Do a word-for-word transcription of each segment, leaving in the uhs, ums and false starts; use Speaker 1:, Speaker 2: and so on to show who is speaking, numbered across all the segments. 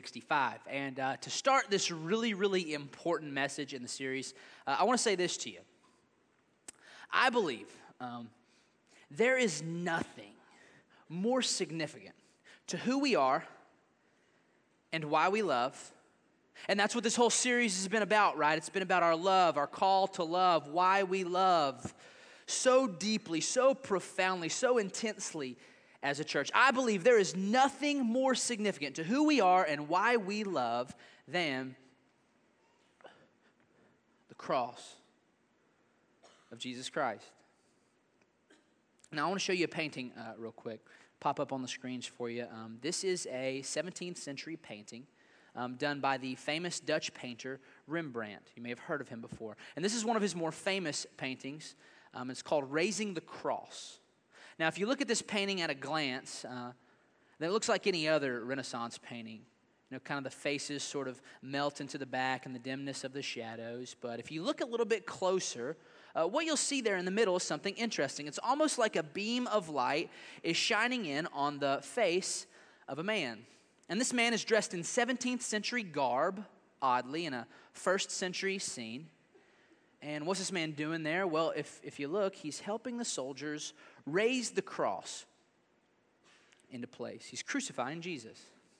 Speaker 1: sixty-five. And uh, to start this really, really important message in the series, uh, I want to say this to you. I believe um, there is nothing more significant to who we are and why we love. And that's what this whole series has been about, right? It's been about our love, our call to love, why we love so deeply, so profoundly, so intensely as a church. I believe there is nothing more significant to who we are and why we love than the cross of Jesus Christ. Now, I want to show you a painting uh, real quick. Pop up on the screens for you. Um, this is a seventeenth century painting um, done by the famous Dutch painter Rembrandt. You may have heard of him before. And this is one of his more famous paintings. Um, it's called Raising the Cross. Now, if you look at this painting at a glance, uh, then it looks like any other Renaissance painting. You know, kind of the faces sort of melt into the back and the dimness of the shadows. But if you look a little bit closer, uh, what you'll see there in the middle is something interesting. It's almost like a beam of light is shining in on the face of a man. And this man is dressed in seventeenth century garb, oddly, in a first century scene. And what's this man doing there? Well, if, if you look, he's helping the soldiers raise the cross into place. He's crucifying Jesus.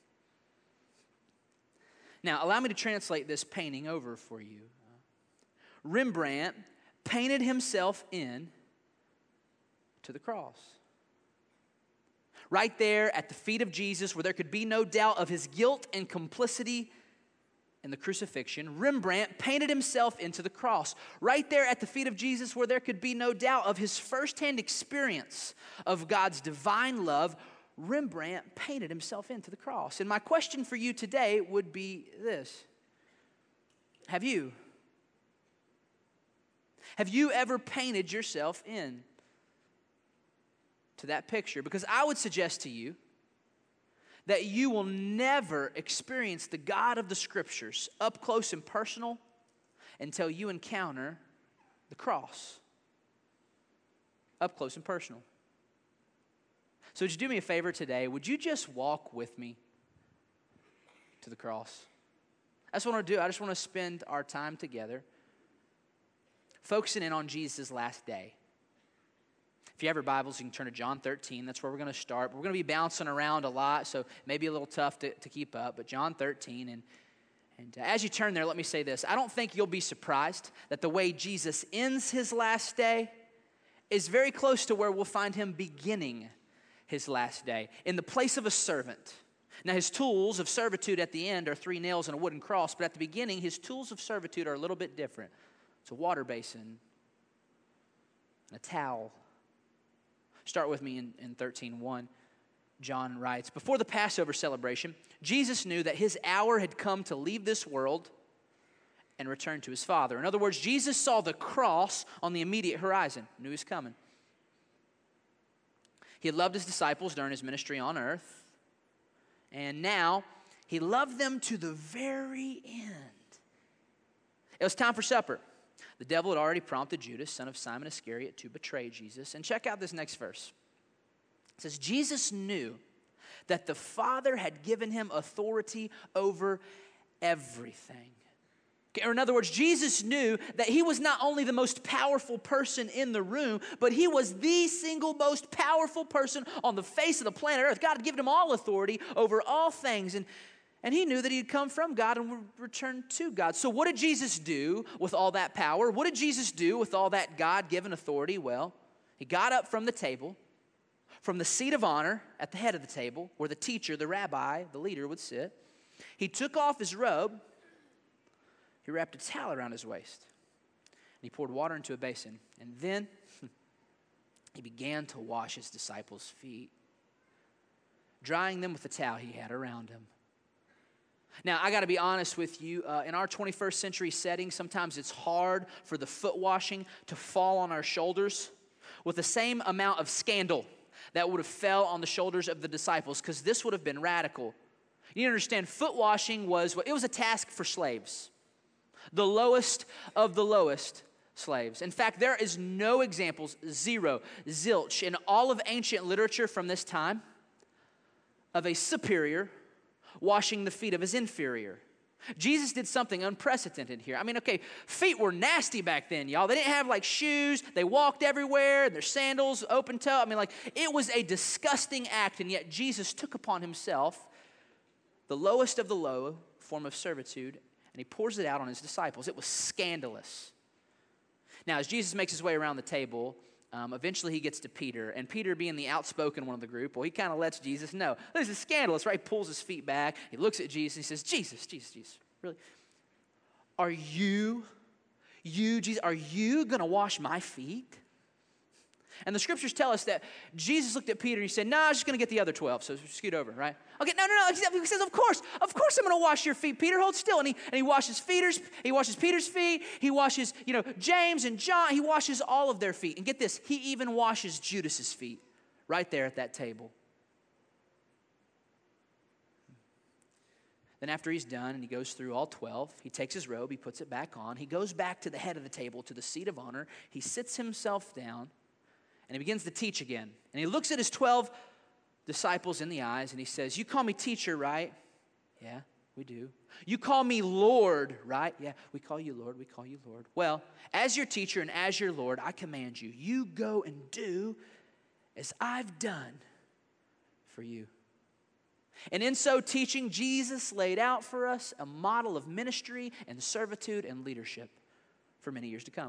Speaker 1: Now, allow me to translate this painting over for you. Rembrandt painted himself in to the cross. Right there at the feet of Jesus, where there could be no doubt of his guilt and complicity in the crucifixion, Rembrandt painted himself into the cross. Right there at the feet of Jesus, where there could be no doubt of his firsthand experience of God's divine love, Rembrandt painted himself into the cross. And my question for you today would be this. Have you? Have you ever painted yourself in to that picture? Because I would suggest to you that you will never experience the God of the Scriptures up close and personal until you encounter the cross. Up close and personal. So would you do me a favor today? Would you just walk with me to the cross? That's what I want to do. I just want to spend our time together focusing in on Jesus' last day. If you have your Bibles, you can turn to John thirteen. That's where we're going to start. We're going to be bouncing around a lot, so maybe a little tough to, to keep up. But John thirteen, and, and as you turn there, let me say this. I don't think you'll be surprised that the way Jesus ends his last day is very close to where we'll find him beginning his last day, in the place of a servant. Now, his tools of servitude at the end are three nails and a wooden cross, but at the beginning, his tools of servitude are a little bit different. It's a water basin and a towel. Start with me in, in thirteen one. John writes, before the Passover celebration, Jesus knew that his hour had come to leave this world and return to his Father. In other words, Jesus saw the cross on the immediate horizon, knew he was coming. He had loved his disciples during his ministry on earth, and now he loved them to the very end. It was time for supper. The devil had already prompted Judas, son of Simon Iscariot, to betray Jesus. And check out this next verse. It says, Jesus knew that the Father had given him authority over everything. Or in other words, Jesus knew that he was not only the most powerful person in the room, but he was the single most powerful person on the face of the planet Earth. God had given him all authority over all things. And And he knew that he had come from God and would return to God. So what did Jesus do with all that power? What did Jesus do with all that God-given authority? Well, he got up from the table, from the seat of honor at the head of the table, where the teacher, the rabbi, the leader would sit. He took off his robe. He wrapped a towel around his waist. And he poured water into a basin. And then he began to wash his disciples' feet, drying them with the towel he had around him. Now, I got to be honest with you. Uh, in our twenty-first century setting, sometimes it's hard for the foot washing to fall on our shoulders with the same amount of scandal that would have fell on the shoulders of the disciples, because this would have been radical. You need to understand, foot washing was, it was a task for slaves, the lowest of the lowest slaves. In fact, there is no examples, zero, zilch, in all of ancient literature from this time of a superior washing the feet of his inferior. Jesus did something unprecedented here. I mean, okay, feet were nasty back then, y'all. They didn't have like shoes. They walked everywhere, their sandals, open toe. I mean, like, it was a disgusting act, and yet Jesus took upon himself the lowest of the low form of servitude, and he pours it out on his disciples. It was scandalous. Now, as Jesus makes his way around the table, um, eventually he gets to Peter, and Peter, being the outspoken one of the group, well, he kind of lets Jesus know. This is scandalous, right? He pulls his feet back. He looks at Jesus, and he says, Jesus, Jesus, Jesus, really? Are you, you, Jesus, are you going to wash my feet? And the scriptures tell us that Jesus looked at Peter and he said, no, nah, I'm just going to get the other twelve, so scoot over, right? Okay, no, no, no. He says, of course, of course I'm going to wash your feet, Peter. Hold still. And he, and he washes Peter's, he washes Peter's feet. He washes, you know, James and John. He washes all of their feet. And get this, he even washes Judas's feet right there at that table. Then after he's done and he goes through all twelve, he takes his robe, he puts it back on. He goes back to the head of the table, to the seat of honor. He sits himself down. And he begins to teach again. And he looks at his twelve disciples in the eyes and he says, you call me teacher, right? Yeah, we do. You call me Lord, right? Yeah, we call you Lord, we call you Lord. Well, as your teacher and as your Lord, I command you, you go and do as I've done for you. And in so teaching, Jesus laid out for us a model of ministry and servitude and leadership for many years to come.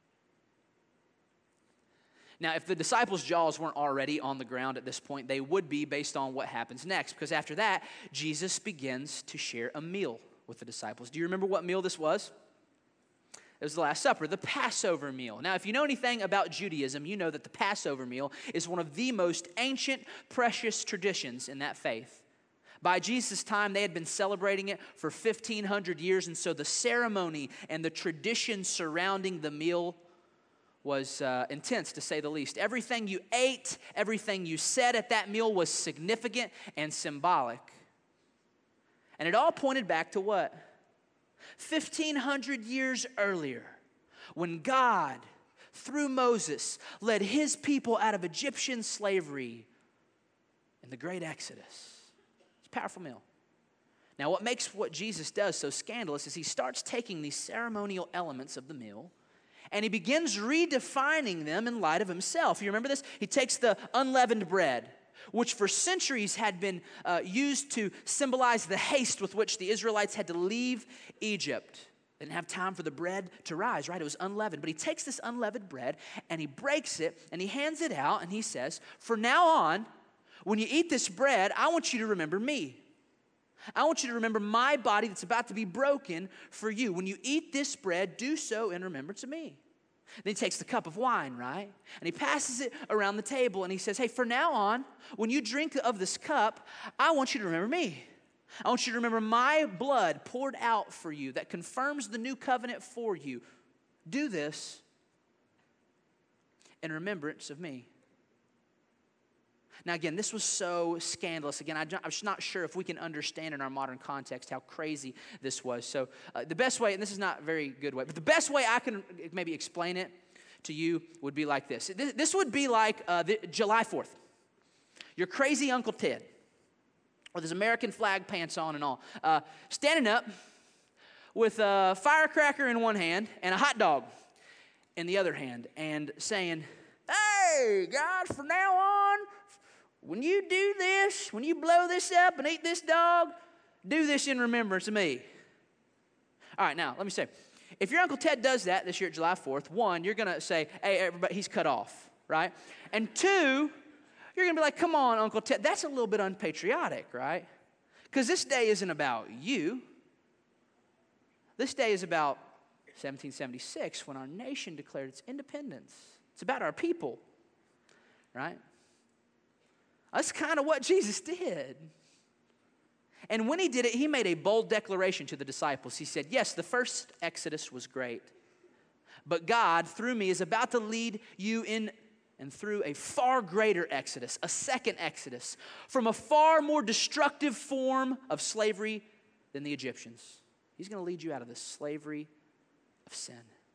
Speaker 1: Now, if the disciples' jaws weren't already on the ground at this point, they would be based on what happens next. Because after that, Jesus begins to share a meal with the disciples. Do you remember what meal this was? It was the Last Supper, the Passover meal. Now, if you know anything about Judaism, you know that the Passover meal is one of the most ancient, precious traditions in that faith. By Jesus' time, they had been celebrating it for fifteen hundred years, and so the ceremony and the tradition surrounding the meal was uh, intense, to say the least. Everything you ate, everything you said at that meal was significant and symbolic. And it all pointed back to what? fifteen hundred years earlier, when God, through Moses, led his people out of Egyptian slavery in the great Exodus. It's a powerful meal. Now, what makes what Jesus does so scandalous is he starts taking these ceremonial elements of the meal and he begins redefining them in light of himself. You remember this? He takes the unleavened bread, which for centuries had been uh, used to symbolize the haste with which the Israelites had to leave Egypt. They didn't have time for the bread to rise, right? It was unleavened. But he takes this unleavened bread and he breaks it and he hands it out and he says, from now on, when you eat this bread, I want you to remember me. I want you to remember my body that's about to be broken for you. When you eat this bread, do so in remembrance of me. Then he takes the cup of wine, right? And he passes it around the table and he says, hey, from now on, when you drink of this cup, I want you to remember me. I want you to remember my blood poured out for you that confirms the new covenant for you. Do this in remembrance of me. Now, again, this was so scandalous. Again, I'm just not sure if we can understand in our modern context how crazy this was. So uh, the best way, and this is not a very good way, but the best way I can maybe explain it to you would be like this. This, this would be like uh, the, July fourth. Your crazy Uncle Ted, with his American flag pants on and all, uh, standing up with a firecracker in one hand and a hot dog in the other hand and saying, hey, guys, from now on, when you do this, when you blow this up and eat this dog, do this in remembrance of me. All right, now, let me say, if your Uncle Ted does that this year at July fourth, one, you're going to say, hey, everybody, he's cut off, right? And two, you're going to be like, come on, Uncle Ted, that's a little bit unpatriotic, right? Because this day isn't about you. This day is about seventeen seventy-six, when our nation declared its independence. It's about our people, right? That's kind of what Jesus did. And when he did it, he made a bold declaration to the disciples. He said, yes, the first Exodus was great, but God, through me, is about to lead you in and through a far greater Exodus, a second Exodus, from a far more destructive form of slavery than the Egyptians. He's going to lead you out of the slavery of sin.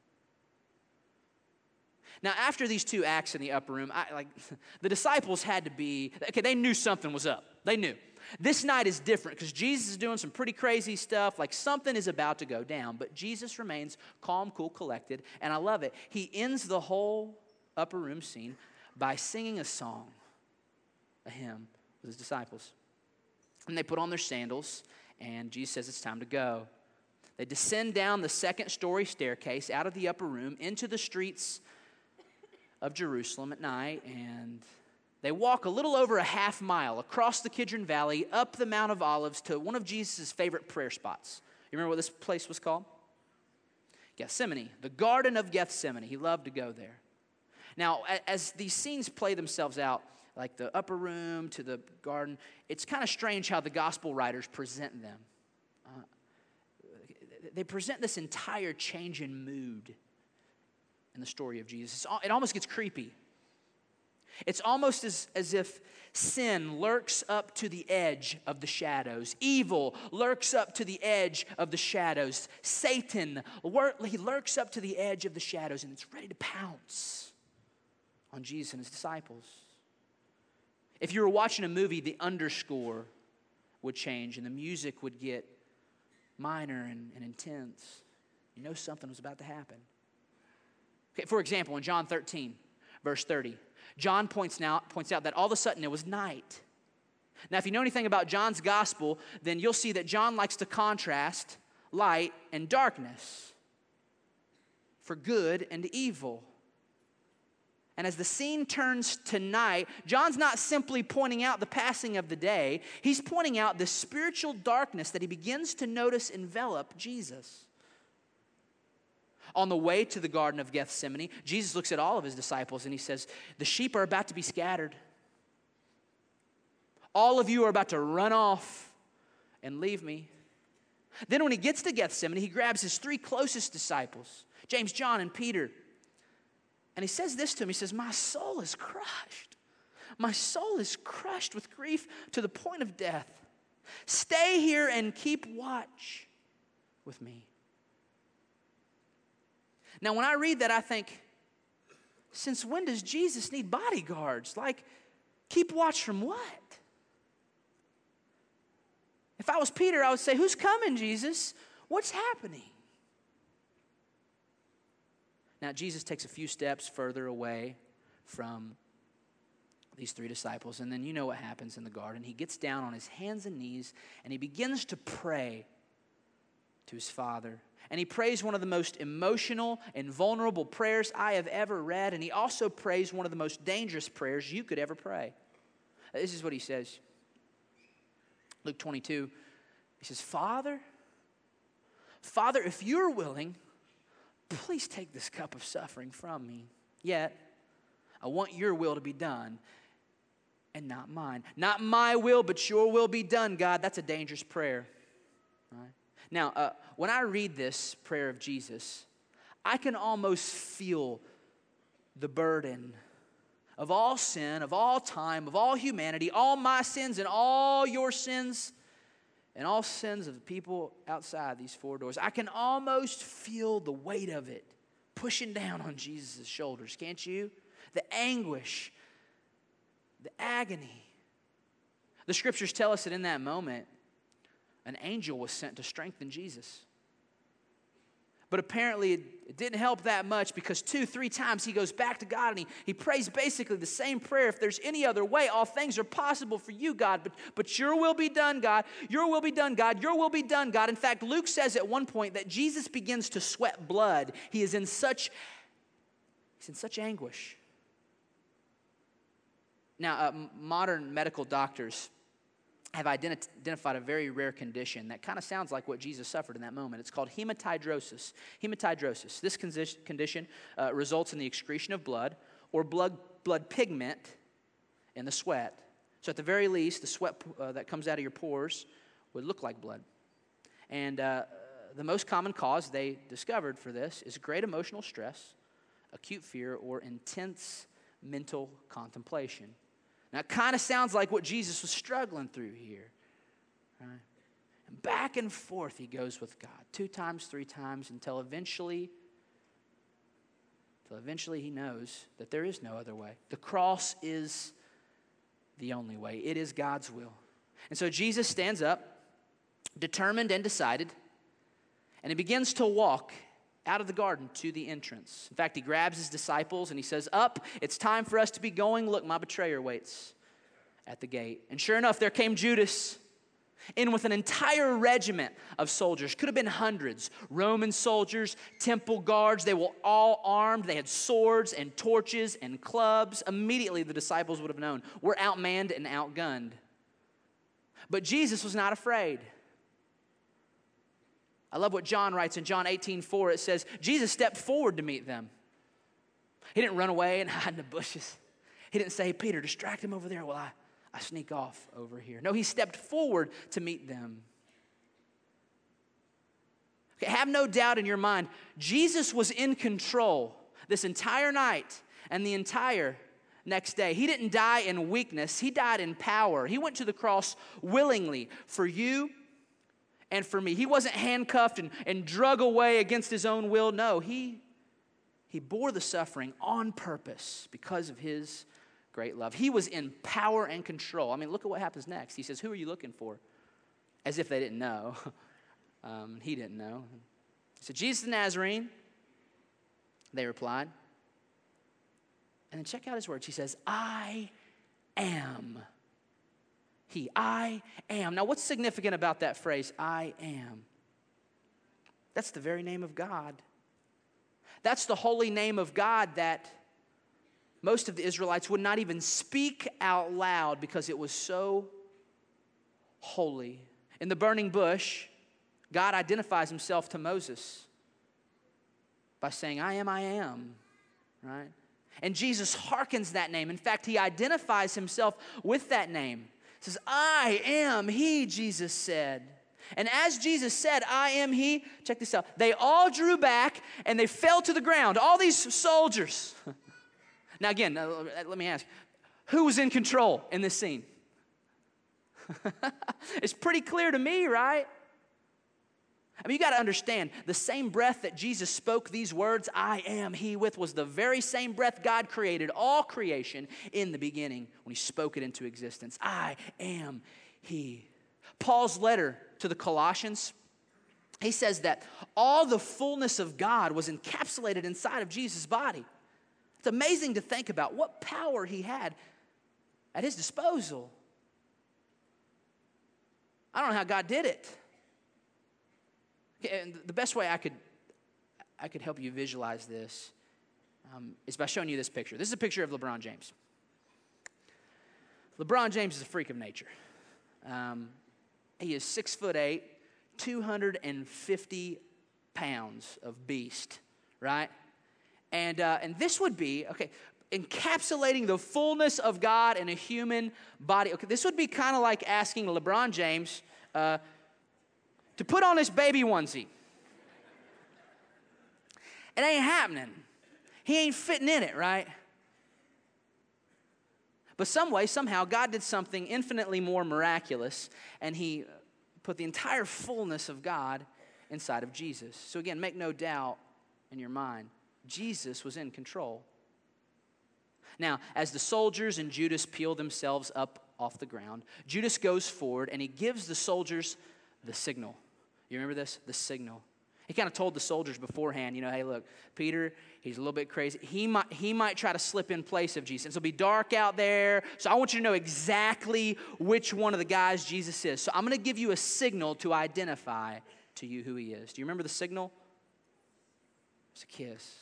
Speaker 1: Now, after these two acts in the upper room, I, like the disciples had to be, okay, they knew something was up. They knew. This night is different because Jesus is doing some pretty crazy stuff, like something is about to go down, but Jesus remains calm, cool, collected, and I love it. He ends the whole upper room scene by singing a song, a hymn with his disciples. And they put on their sandals, and Jesus says it's time to go. They descend down the second story staircase out of the upper room into the streets of Jerusalem at night, and they walk a little over a half mile across the Kidron Valley, up the Mount of Olives to one of Jesus' favorite prayer spots. You remember what this place was called? Gethsemane, the Garden of Gethsemane. He loved to go there. Now, as these scenes play themselves out, like the upper room to the garden, it's kind of strange how the gospel writers present them. Uh, they present this entire change in mood in the story of Jesus. It almost gets creepy. It's almost as, as if sin lurks up to the edge of the shadows. Evil lurks up to the edge of the shadows. Satan, he lurks up to the edge of the shadows, and it's ready to pounce on Jesus and his disciples. If you were watching a movie, the underscore would change, and the music would get minor and, and intense. You know something was about to happen. Okay, for example, in John thirteen, verse thirty, John points out, points out that all of a sudden it was night. Now, if you know anything about John's gospel, then you'll see that John likes to contrast light and darkness for good and evil. And as the scene turns to night, John's not simply pointing out the passing of the day. He's pointing out the spiritual darkness that he begins to notice envelop Jesus. On the way to the Garden of Gethsemane, Jesus looks at all of his disciples and he says, the sheep are about to be scattered. All of you are about to run off and leave me. Then when he gets to Gethsemane, he grabs his three closest disciples, James, John, and Peter. And he says this to him. He says, my soul is crushed. My soul is crushed with grief to the point of death. Stay here and keep watch with me. Now, when I read that, I think, since when does Jesus need bodyguards? Like, keep watch from what? If I was Peter, I would say, who's coming, Jesus? What's happening? Now, Jesus takes a few steps further away from these three disciples, and then you know what happens in the garden. He gets down on his hands and knees, and he begins to pray to his Father. And he prays one of the most emotional and vulnerable prayers I have ever read, and he also prays one of the most dangerous prayers you could ever pray. This is what he says. Luke twenty-two, he says, Father, Father, if you're willing, please take this cup of suffering from me. Yet, I want your will to be done and not mine. Not my will, but your will be done, God. That's a dangerous prayer. All right? Now, uh, when I read this prayer of Jesus, I can almost feel the burden of all sin, of all time, of all humanity, all my sins and all your sins, and all sins of the people outside these four doors. I can almost feel the weight of it pushing down on Jesus' shoulders, can't you? The anguish, the agony. The scriptures tell us that in that moment, an angel was sent to strengthen Jesus. But apparently it, it didn't help that much, because two, three times he goes back to God and he, he prays basically the same prayer. If there's any other way, all things are possible for you, God. But, but your will be done, God. Your will be done, God. Your will be done, God. In fact, Luke says at one point that Jesus begins to sweat blood. He is in such, he's in such anguish. Now, uh, modern medical doctors have identi- identified a very rare condition that kind of sounds like what Jesus suffered in that moment. It's called hematidrosis. Hematidrosis. This condition uh, results in the excretion of blood or blood, blood pigment in the sweat. So at the very least, the sweat uh, that comes out of your pores would look like blood. And uh, the most common cause they discovered for this is great emotional stress, acute fear, or intense mental contemplation. Now, it kind of sounds like what Jesus was struggling through here. Right? And back and forth he goes with God, two times, three times, until eventually, until eventually he knows that there is no other way. The cross is the only way. It is God's will. And so Jesus stands up, determined and decided, and he begins to walk out of the garden to the entrance. In fact, he grabs his disciples and he says, "Up, it's time for us to be going. Look, my betrayer waits at the gate." And sure enough, there came Judas in with an entire regiment of soldiers. Could have been hundreds. Roman soldiers, temple guards, they were all armed. They had swords and torches and clubs. Immediately, the disciples would have known, we're outmanned and outgunned. But Jesus was not afraid. I love what John writes in John eighteen four. It says, Jesus stepped forward to meet them. He didn't run away and hide in the bushes. He didn't say, "Peter, distract him over there while I, I sneak off over here." No, he stepped forward to meet them. Okay, have no doubt in your mind, Jesus was in control this entire night and the entire next day. He didn't die in weakness. He died in power. He went to the cross willingly for you and for me. He wasn't handcuffed and, and drug away against his own will. No, he, he bore the suffering on purpose because of his great love. He was in power and control. I mean, look at what happens next. He says, "Who are you looking for?" As if they didn't know. um, he didn't know. He said, "Jesus the Nazarene." They replied. And then check out his words. He says, "I am he." I am. Now, what's significant about that phrase, "I am"? That's the very name of God. That's the holy name of God that most of the Israelites would not even speak out loud because it was so holy. In the burning bush, God identifies himself to Moses by saying, "I am, I am," right? And Jesus hearkens that name. In fact, he identifies himself with that name. He says, "I am he," Jesus said. And as Jesus said, "I am he," check this out, they all drew back and they fell to the ground. All these soldiers. Now again, let me ask, who was in control in this scene? It's pretty clear to me, right? I mean, you got to understand, the same breath that Jesus spoke these words, "I am he," with was the very same breath God created all creation in the beginning when he spoke it into existence. I am he. Paul's letter to the Colossians, he says that all the fullness of God was encapsulated inside of Jesus' body. It's amazing to think about what power he had at his disposal. I don't know how God did it. And the best way I could I could help you visualize this um, is by showing you this picture. This is a picture of LeBron James. LeBron James is a freak of nature. Um, he is six foot eight, two hundred fifty pounds of beast, right? And uh, and this would be, okay, encapsulating the fullness of God in a human body. Okay, this would be kind of like asking LeBron James uh, to put on his baby onesie. It ain't happening. He ain't fitting in it, right? But some way, somehow, God did something infinitely more miraculous, and he put the entire fullness of God inside of Jesus. So again, make no doubt in your mind, Jesus was in control. Now, as the soldiers and Judas peel themselves up off the ground, Judas goes forward and he gives the soldiers the signal. You remember this? The signal. He kind of told the soldiers beforehand, you know, hey, look, Peter, he's a little bit crazy. He might, he might try to slip in place of Jesus. It'll be dark out there, so I want you to know exactly which one of the guys Jesus is. So I'm going to give you a signal to identify to you who he is. Do you remember the signal? It's a kiss.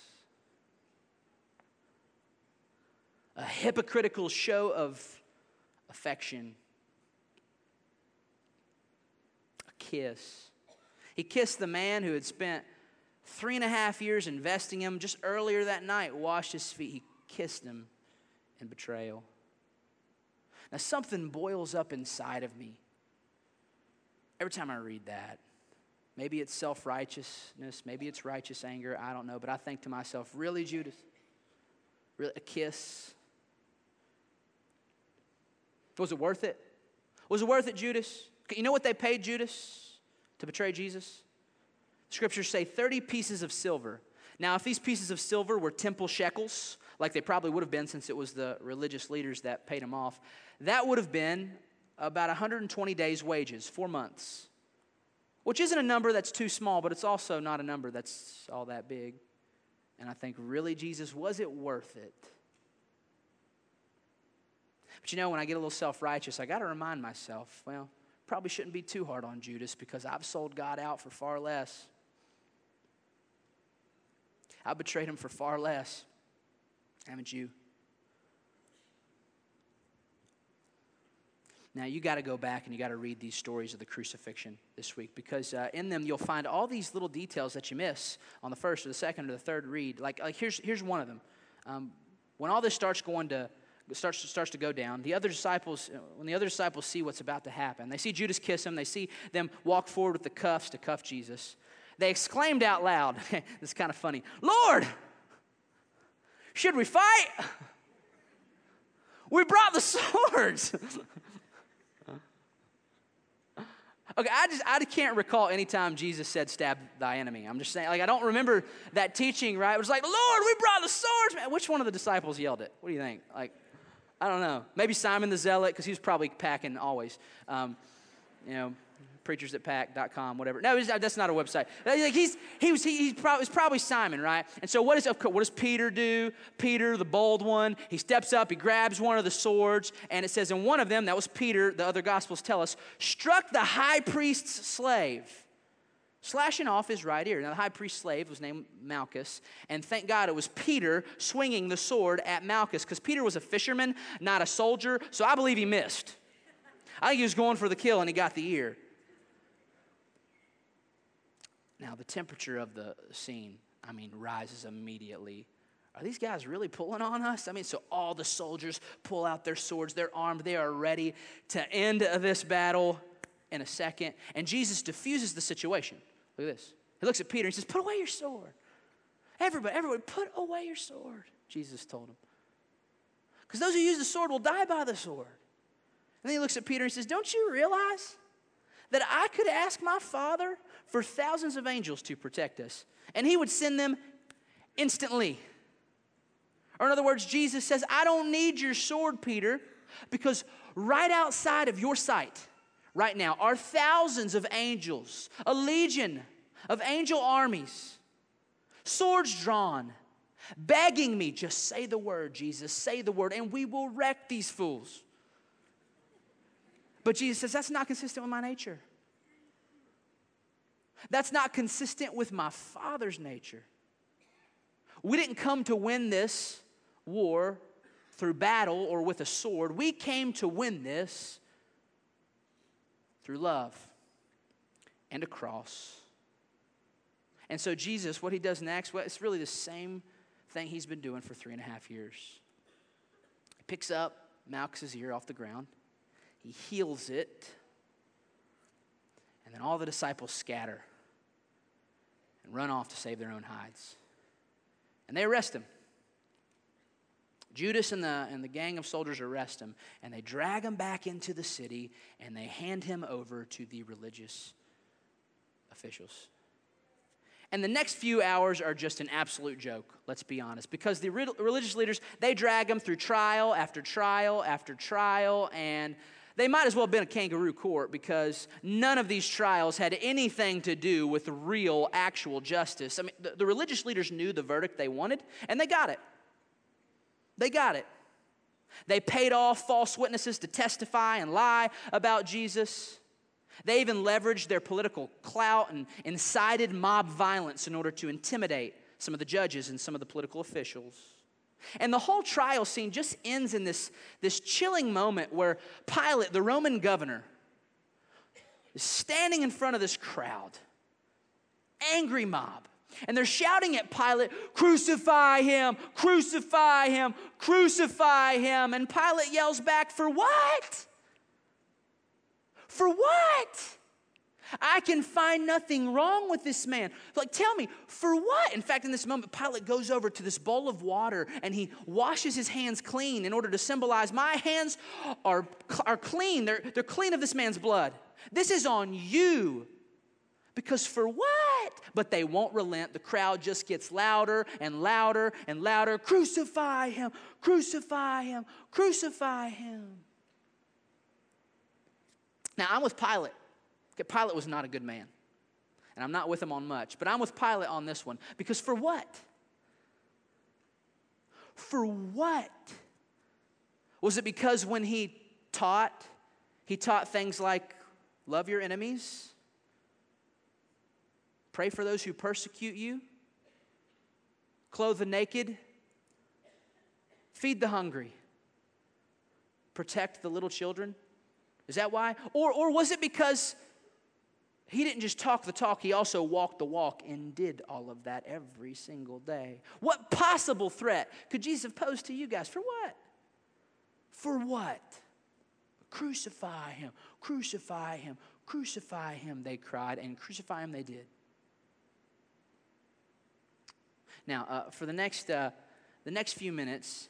Speaker 1: A hypocritical show of affection. A kiss. He kissed the man who had spent three and a half years investing in him. Just earlier that night, washed his feet. He kissed him in betrayal. Now, something boils up inside of me every time I read that. Maybe it's self-righteousness. Maybe it's righteous anger. I don't know. But I think to myself, really, Judas? Really, a kiss? Was it worth it? Was it worth it, Judas? You know what they paid Judas to betray Jesus? Scriptures say thirty pieces of silver. Now, if these pieces of silver were temple shekels, like they probably would have been since it was the religious leaders that paid them off, that would have been about one hundred twenty days' wages, four months, which isn't a number that's too small, but it's also not a number that's all that big. And I think, really, Jesus, was it worth it? But you know, when I get a little self-righteous, I got to remind myself, well, probably shouldn't be too hard on Judas because I've sold God out for far less. I betrayed him for far less, haven't you? Now, you got to go back and you got to read these stories of the crucifixion this week because uh, in them you'll find all these little details that you miss on the first or the second or the third read. Like, like here's, here's one of them. Um, when all this starts going to starts starts to go down, the other disciples, when the other disciples see what's about to happen, they see Judas kiss him, they see them walk forward with the cuffs to cuff Jesus. They exclaimed out loud, this is kind of funny, "Lord, should we fight? We brought the swords." Okay, I just I can't recall any time Jesus said, "Stab thy enemy." I'm just saying, like, I don't remember that teaching, right? It was like, "Lord, we brought the swords." Man, which one of the disciples yelled it? What do you think? Like, I don't know. Maybe Simon the Zealot, because he was probably packing always. Um, you know, preachers at pack dot com, whatever. No, that's not a website. Like he's he was he, he's probably, it's probably Simon, right? And so what, is, what does Peter do? Peter, the bold one, he steps up, he grabs one of the swords, and it says, in one of them, that was Peter, the other Gospels tell us, struck the high priest's slave, slashing off his right ear. Now, the high priest's slave was named Malchus, and thank God it was Peter swinging the sword at Malchus, because Peter was a fisherman, not a soldier, so I believe he missed. I think he was going for the kill, and he got the ear. Now, the temperature of the scene, I mean, rises immediately. Are these guys really pulling on us? I mean, so all the soldiers pull out their swords. They're armed. They are ready to end this battle in a second. And Jesus diffuses the situation. Look at this. He looks at Peter and he says, "Put away your sword. Everybody, everybody, put away your sword," Jesus told him. "Because those who use the sword will die by the sword." And then he looks at Peter and he says, "Don't you realize that I could ask my Father for thousands of angels to protect us, and he would send them instantly?" Or in other words, Jesus says, "I don't need your sword, Peter, because right outside of your sight right now are thousands of angels, a legion of angel armies, swords drawn, begging me, just say the word, Jesus, say the word, and we will wreck these fools." But Jesus says, that's not consistent with my nature. That's not consistent with my Father's nature. We didn't come to win this war through battle or with a sword. We came to win this through love and a cross. And so Jesus, what he does next, well, it's really the same thing he's been doing for three and a half years. He picks up Malchus' ear off the ground. He heals it. And then all the disciples scatter and run off to save their own hides. And they arrest him. Judas and the, and the gang of soldiers arrest him, and they drag him back into the city, and they hand him over to the religious officials. And the next few hours are just an absolute joke, let's be honest, because the re- religious leaders, they drag him through trial after trial after trial, and they might as well have been a kangaroo court because none of these trials had anything to do with real, actual justice. I mean, the, the religious leaders knew the verdict they wanted, and they got it. They got it. They paid off false witnesses to testify and lie about Jesus. They even leveraged their political clout and incited mob violence in order to intimidate some of the judges and some of the political officials. And the whole trial scene just ends in this, this chilling moment where Pilate, the Roman governor, is standing in front of this crowd, angry mob. And they're shouting at Pilate, "Crucify him, crucify him, crucify him." And Pilate yells back, "For what? For what? I can find nothing wrong with this man." Like, tell me, for what? In fact, in this moment, Pilate goes over to this bowl of water and he washes his hands clean in order to symbolize, my hands are, are clean. They're, they're clean of this man's blood. This is on you. Because for what? But they won't relent. The crowd just gets louder and louder and louder. "Crucify him, crucify him, crucify him." Now, I'm with Pilate. Okay, Pilate was not a good man, and I'm not with him on much, but I'm with Pilate on this one, because for what? For what? Was it because when he taught, he taught things like love your enemies, pray for those who persecute you, clothe the naked, feed the hungry, protect the little children? Is that why? Or, or was it because he didn't just talk the talk, he also walked the walk and did all of that every single day? What possible threat could Jesus have posed to you guys? For what? For what? Crucify him, crucify him, crucify him, they cried, and crucify him they did. Now, uh, for the next, uh, the next few minutes,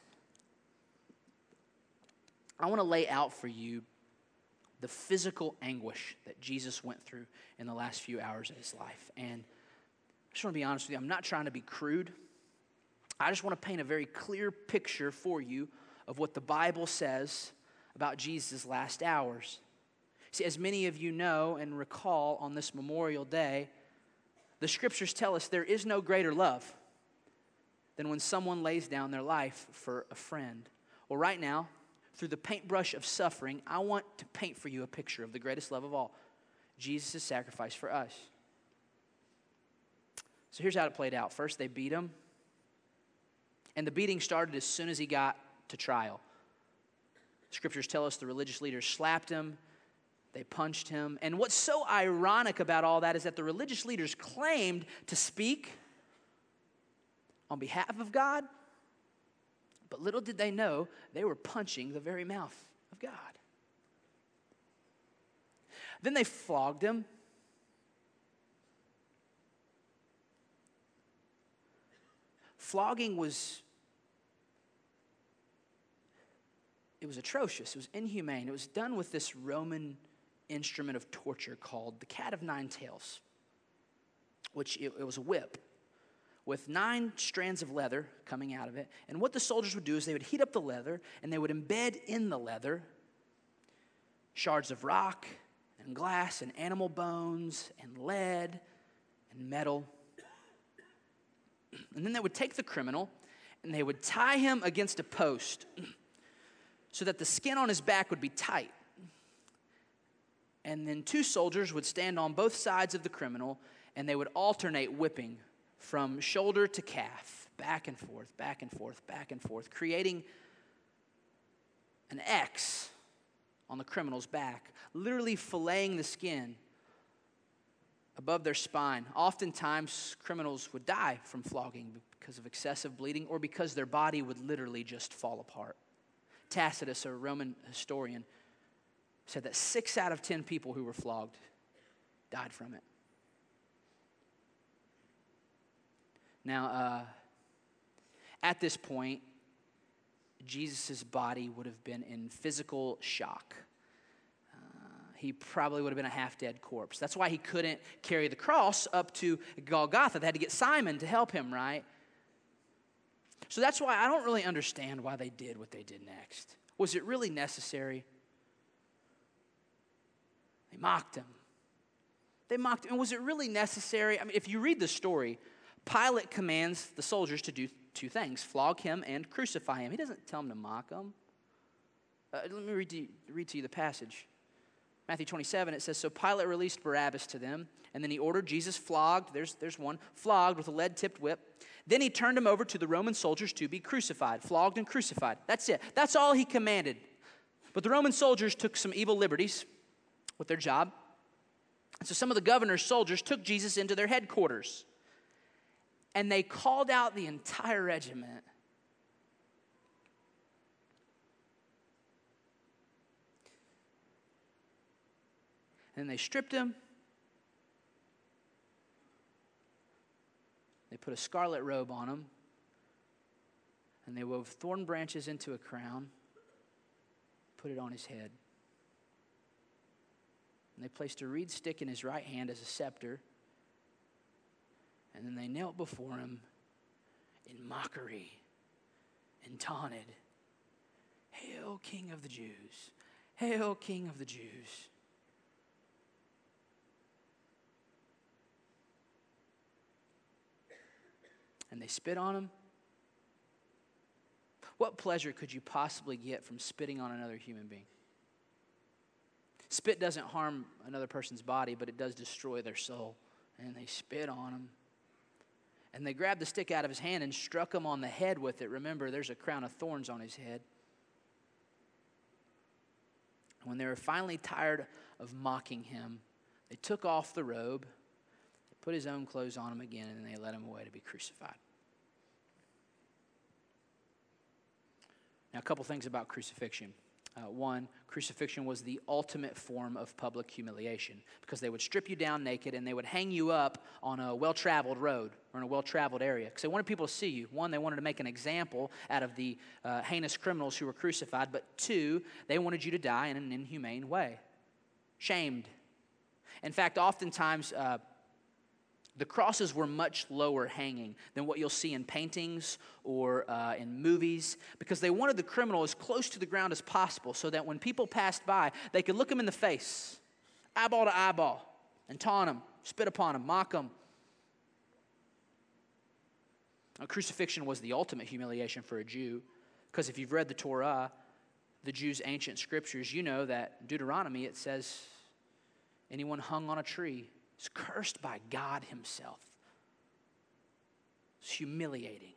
Speaker 1: I want to lay out for you the physical anguish that Jesus went through in the last few hours of his life. And I just want to be honest with you, I'm not trying to be crude. I just want to paint a very clear picture for you of what the Bible says about Jesus' last hours. See, as many of you know and recall, on this Memorial Day, the scriptures tell us there is no greater love than when someone lays down their life for a friend. Well, right now, through the paintbrush of suffering, I want to paint for you a picture of the greatest love of all, Jesus' sacrifice for us. So here's how it played out. First, they beat him, and the beating started as soon as he got to trial. Scriptures tell us the religious leaders slapped him, they punched him, and what's so ironic about all that is that the religious leaders claimed to speak on behalf of God, but little did they know they were punching the very mouth of God. Then they flogged him. Flogging was, it was atrocious. It was inhumane. It was done with this Roman instrument of torture called the cat of nine tails, which it, it was a whip with nine strands of leather coming out of it. And what the soldiers would do is they would heat up the leather, and they would embed in the leather shards of rock and glass and animal bones and lead and metal. And then they would take the criminal and they would tie him against a post so that the skin on his back would be tight. And then two soldiers would stand on both sides of the criminal, and they would alternate whipping from shoulder to calf, back and forth, back and forth, back and forth, creating an X on the criminal's back, literally filleting the skin above their spine. Oftentimes, criminals would die from flogging because of excessive bleeding or because their body would literally just fall apart. Tacitus, a Roman historian, said that six out of ten people who were flogged died from it. Now, uh, at this point, Jesus' body would have been in physical shock. Uh, he probably would have been a half-dead corpse. That's why he couldn't carry the cross up to Golgotha. They had to get Simon to help him, right? So that's why I don't really understand why they did what they did next. Was it really necessary? They mocked him. They mocked him. And was it really necessary? I mean, if you read the story, Pilate commands the soldiers to do two things: flog him and crucify him. He doesn't tell them to mock him. Uh, let me read to, you, read to you the passage. Matthew twenty-seven, it says, "So Pilate released Barabbas to them, and then he ordered Jesus flogged," there's, there's one, "flogged with a lead-tipped whip. Then he turned him over to the Roman soldiers to be crucified," flogged and crucified. That's it. That's all he commanded. But the Roman soldiers took some evil liberties with their job. And so some of the governor's soldiers took Jesus into their headquarters, and they called out the entire regiment. And they stripped him. They put a scarlet robe on him. And they wove thorn branches into a crown, put it on his head. And they placed a reed stick in his right hand as a scepter. And then they knelt before him in mockery and taunted, "Hail, King of the Jews! Hail, King of the Jews!" and they spit on him. What pleasure could you possibly get from spitting on another human being? Spit doesn't harm another person's body, but it does destroy their soul. And they spit on him. And they grabbed the stick out of his hand and struck him on the head with it. Remember, there's a crown of thorns on his head. When they were finally tired of mocking him, they took off the robe, they put his own clothes on him again, and they led him away to be crucified. Now, a couple things about crucifixion. Uh, one, crucifixion was the ultimate form of public humiliation because they would strip you down naked and they would hang you up on a well-traveled road or in a well-traveled area because they wanted people to see you. One, they wanted to make an example out of the uh, heinous criminals who were crucified, but two, they wanted you to die in an inhumane way, shamed. In fact, oftentimes, uh, the crosses were much lower hanging than what you'll see in paintings or uh, in movies because they wanted the criminal as close to the ground as possible so that when people passed by, they could look him in the face, eyeball to eyeball, and taunt him, spit upon him, mock him. Now, crucifixion was the ultimate humiliation for a Jew because if you've read the Torah, the Jews' ancient scriptures, you know that in Deuteronomy it says anyone hung on a tree is cursed by God himself. It's humiliating.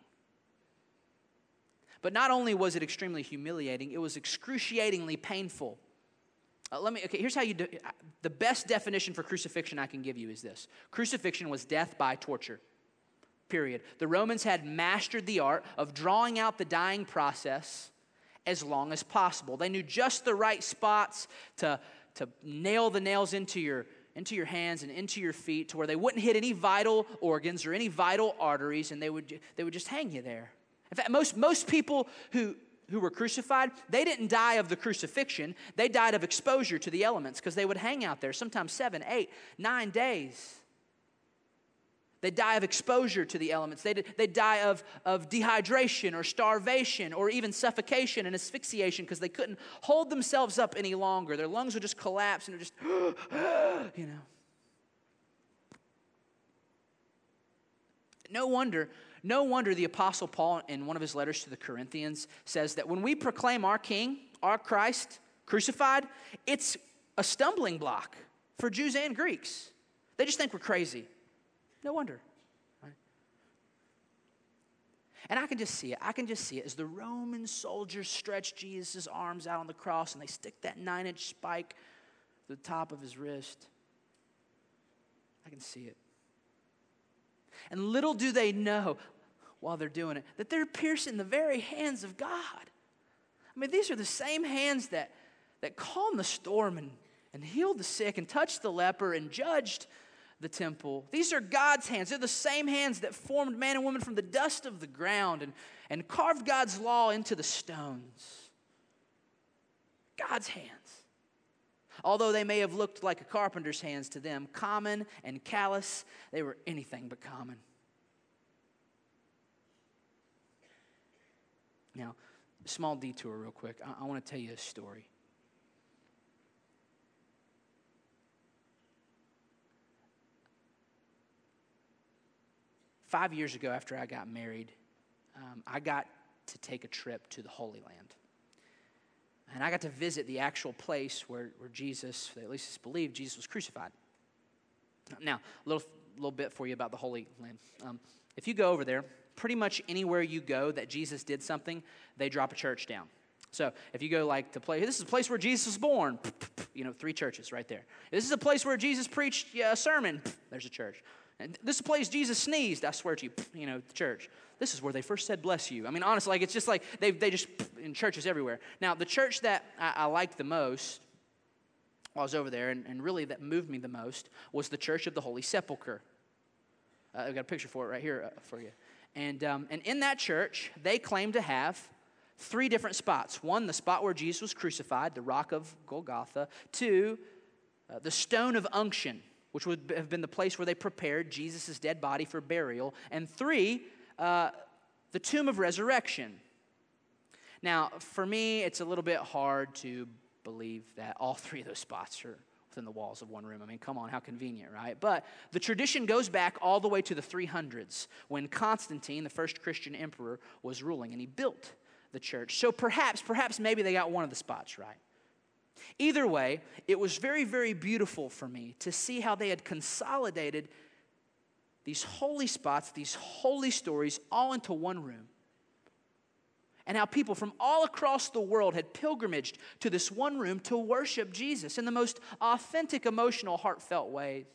Speaker 1: But not only was it extremely humiliating, it was excruciatingly painful. Uh, let me, okay, here's how you do, uh, the best definition for crucifixion I can give you is this. Crucifixion was death by torture, period. The Romans had mastered the art of drawing out the dying process as long as possible. They knew just the right spots to, to nail the nails into your into your hands and into your feet to where they wouldn't hit any vital organs or any vital arteries, and they would they would just hang you there. In fact, most, most people who, who were crucified, they didn't die of the crucifixion. They died of exposure to the elements because they would hang out there sometimes seven, eight, nine days. They die of exposure to the elements. They they die of, of dehydration or starvation or even suffocation and asphyxiation because they couldn't hold themselves up any longer. Their lungs would just collapse and just, you know. No wonder, no wonder the Apostle Paul in one of his letters to the Corinthians says that when we proclaim our King, our Christ, crucified, it's a stumbling block for Jews and Greeks. They just think we're crazy. No wonder, right? And I can just see it. I can just see it as the Roman soldiers stretch Jesus' arms out on the cross and they stick that nine-inch spike to the top of his wrist. I can see it. And little do they know while they're doing it that they're piercing the very hands of God. I mean, these are the same hands that, that calmed the storm and, and healed the sick and touched the leper and judged the temple. These are God's hands. They're the same hands that formed man and woman from the dust of the ground and, and carved God's law into the stones. God's hands. Although they may have looked like a carpenter's hands to them, common and callous, they were anything but common. Now, small detour real quick. I, I want to tell you a story. Five years ago, after I got married, um, I got to take a trip to the Holy Land. And I got to visit the actual place where, where Jesus, at least it's believed, Jesus was crucified. Now, a little, little bit for you about the Holy Land. Um, if you go over there, pretty much anywhere you go that Jesus did something, they drop a church down. So if you go like to play, this is a place where Jesus was born, you know, three churches right there. This is a place where Jesus preached yeah, a sermon, there's a church. And this is a place Jesus sneezed, I swear to you, you know, the church. This is where they first said, bless you. I mean, honestly, like, it's just like, they they just, in churches everywhere. Now, the church that I, I liked the most while I was over there, and, and really that moved me the most, was the Church of the Holy Sepulchre. Uh, I've got a picture for it right here uh, for you. And, um, and in that church, they claim to have three different spots. One, the spot where Jesus was crucified, the rock of Golgotha. Two, uh, the stone of unction, which would have been the place where they prepared Jesus' dead body for burial. And three, uh, the tomb of resurrection. Now, for me, it's a little bit hard to believe that all three of those spots are within the walls of one room. I mean, come on, how convenient, right? But the tradition goes back all the way to the three hundreds when Constantine, the first Christian emperor, was ruling, and he built the church. So perhaps, perhaps maybe they got one of the spots right. Either way, it was very, very beautiful for me to see how they had consolidated these holy spots, these holy stories, all into one room. And how people from all across the world had pilgrimaged to this one room to worship Jesus in the most authentic, emotional, heartfelt ways.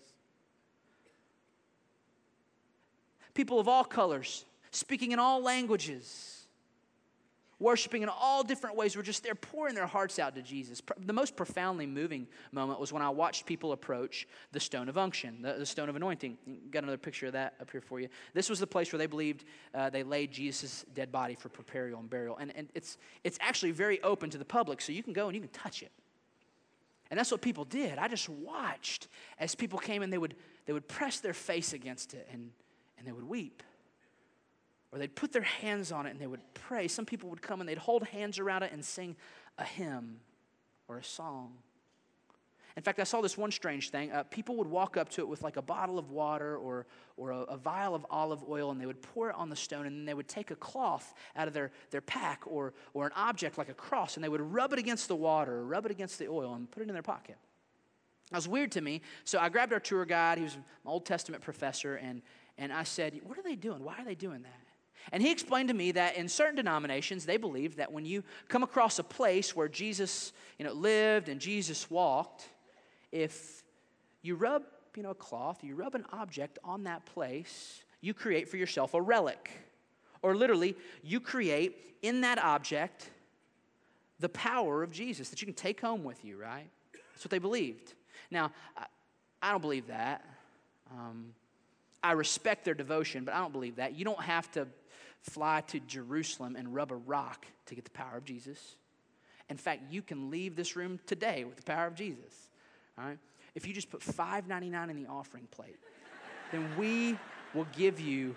Speaker 1: People of all colors, speaking in all languages, worshiping in all different ways, were just there pouring their hearts out to Jesus. The most profoundly moving moment was when I watched people approach the stone of unction, the, the stone of anointing. Got another picture of that up here for you. This was the place where they believed uh, they laid Jesus' dead body for burial and burial. And, and it's, it's actually very open to the public, so you can go and you can touch it. And that's what people did. I just watched as people came and they would, they would press their face against it and, and they would weep. Or they'd put their hands on it and they would pray. Some people would come and they'd hold hands around it and sing a hymn or a song. In fact, I saw this one strange thing. Uh, people would walk up to it with like a bottle of water or, or a, a vial of olive oil, and they would pour it on the stone, and then they would take a cloth out of their, their pack or, or an object like a cross, and they would rub it against the water or rub it against the oil and put it in their pocket. That was weird to me. So I grabbed our tour guide. He was an Old Testament professor, and, and I said, what are they doing? Why are they doing that? And he explained to me that in certain denominations, they believed that when you come across a place where Jesus, you know, lived and Jesus walked, if you rub, you know, a cloth, you rub an object on that place, you create for yourself a relic. Or literally, you create in that object the power of Jesus that you can take home with you, right? That's what they believed. Now, I, I don't believe that. Um, I respect their devotion, but I don't believe that. You don't have to fly to Jerusalem and rub a rock to get the power of Jesus. In fact, you can leave this room today with the power of Jesus. All right? If you just put five ninety-nine in the offering plate, then we will give you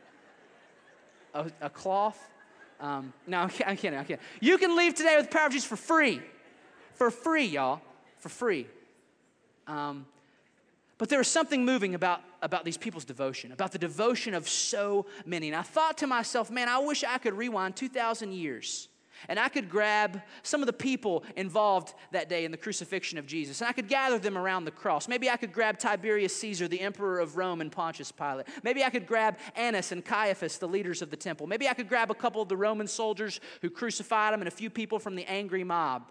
Speaker 1: a, a cloth. Um, no, I'm kidding, I'm kidding, I'm kidding. You can leave today with the power of Jesus for free. For free, y'all. For free. Um, But there was something moving about, about these people's devotion, about the devotion of so many. And I thought to myself, man, I wish I could rewind two thousand years. And I could grab some of the people involved that day in the crucifixion of Jesus. And I could gather them around the cross. Maybe I could grab Tiberius Caesar, the emperor of Rome, and Pontius Pilate. Maybe I could grab Annas and Caiaphas, the leaders of the temple. Maybe I could grab a couple of the Roman soldiers who crucified him and a few people from the angry mob.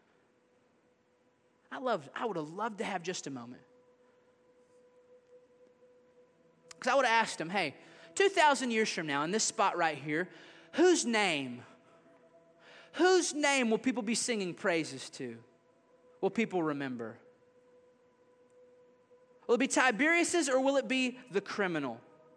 Speaker 1: I loved, I would have loved to have just a moment. Because I would have asked him, hey, two thousand years from now, in this spot right here, whose name, whose name will people be singing praises to? Will people remember? Will it be Tiberius's, or will it be the criminal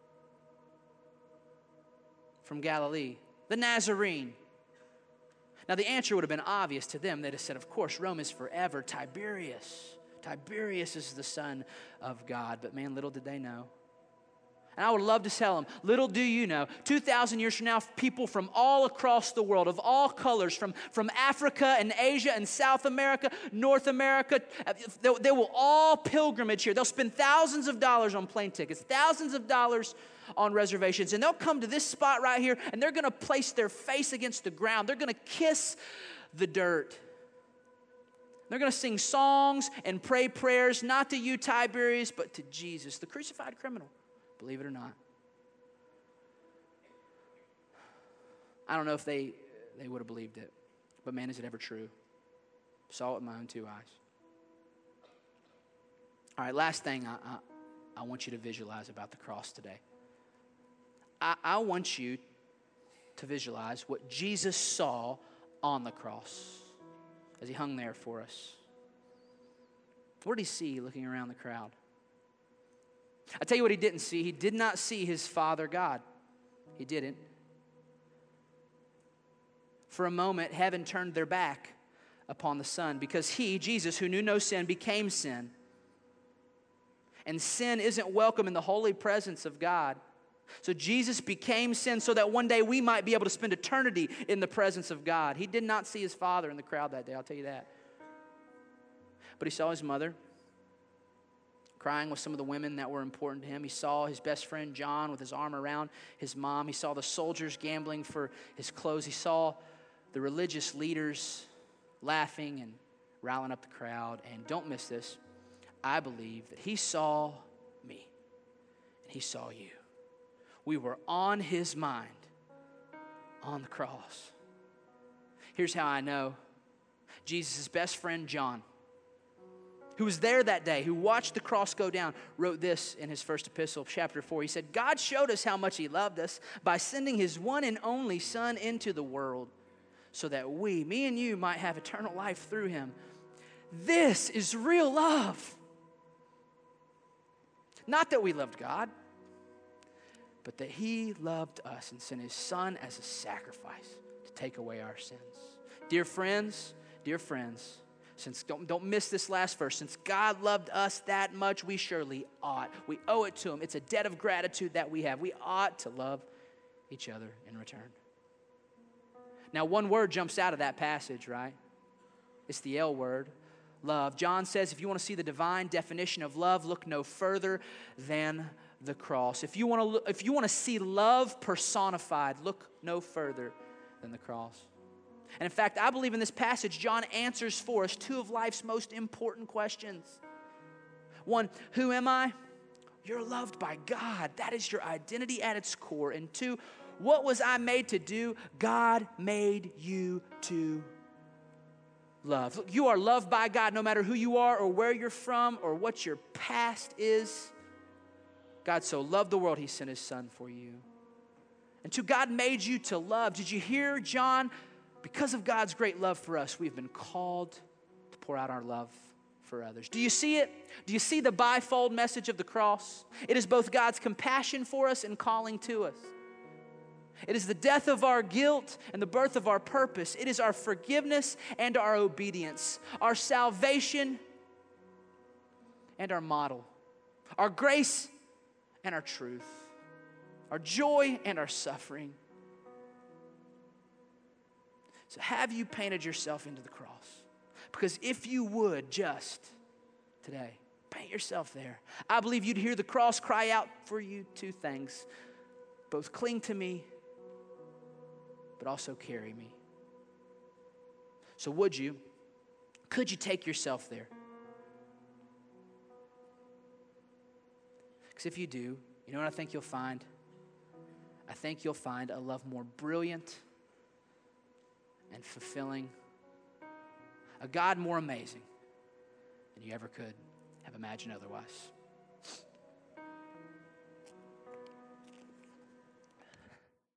Speaker 1: from Galilee, the Nazarene? Now, the answer would have been obvious to them. They'd have said, of course, Rome is forever. Tiberius. Tiberius is the Son of God. But man, little did they know. And I would love to tell them, little do you know, two thousand years from now, people from all across the world, of all colors, from, from Africa and Asia and South America, North America, they, they will all pilgrimage here. They'll spend thousands of dollars on plane tickets, thousands of dollars on reservations, and they'll come to this spot right here, and they're going to place their face against the ground. They're going to kiss the dirt. They're going to sing songs and pray prayers, not to you, Tiberius, but to Jesus, the crucified criminal. Believe it or not. I don't know if they, they would have believed it, but man, is it ever true? Saw it with my own two eyes. All right, last thing I, I, I want you to visualize about the cross today. I, I want you to visualize what Jesus saw on the cross as he hung there for us. What did he see looking around the crowd? I tell you what he didn't see. He did not see his Father God. He didn't. For a moment, heaven turned their back upon the Son because he, Jesus, who knew no sin, became sin. And sin isn't welcome in the holy presence of God. So Jesus became sin so that one day we might be able to spend eternity in the presence of God. He did not see his Father in the crowd that day, I'll tell you that. But he saw his mother, crying with some of the women that were important to him. He saw his best friend John with his arm around his mom. He saw the soldiers gambling for his clothes. He saw the religious leaders laughing and riling up the crowd. And don't miss this, I believe that he saw me and he saw you. We were on his mind on the cross. Here's how I know. Jesus' best friend John, who was there that day, who watched the cross go down, wrote this in his first epistle, chapter four. He said, God showed us how much he loved us by sending his one and only Son into the world so that we, me and you, might have eternal life through him. This is real love. Not that we loved God, but that he loved us and sent his Son as a sacrifice to take away our sins. Dear friends, dear friends, since don't, don't miss this last verse. Since God loved us that much, we surely ought. We owe it to him. It's a debt of gratitude that we have. We ought to love each other in return. Now, one word jumps out of that passage, right? It's the L word, love. John says if you want to see the divine definition of love, look no further than the cross. If you want to, look, if you want to see love personified, look no further than the cross. And in fact, I believe in this passage, John answers for us two of life's most important questions. One, who am I? You're loved by God. That is your identity at its core. And two, what was I made to do? God made you to love. Look, you are loved by God no matter who you are or where you're from or what your past is. God so loved the world, he sent his Son for you. And two, God made you to love. Did you hear John? Because of God's great love for us, we've been called to pour out our love for others. Do you see it? Do you see the bifold message of the cross? It is both God's compassion for us and calling to us. It is the death of our guilt and the birth of our purpose. It is our forgiveness and our obedience, our salvation and our model, our grace and our truth, our joy and our suffering. So have you painted yourself into the cross? Because if you would just today, paint yourself there. I believe you'd hear the cross cry out for you two things. Both cling to me, but also carry me. So would you, could you take yourself there? Because if you do, you know what I think you'll find? I think you'll find a love more brilliant and fulfilling, a God more amazing than you ever could have imagined otherwise.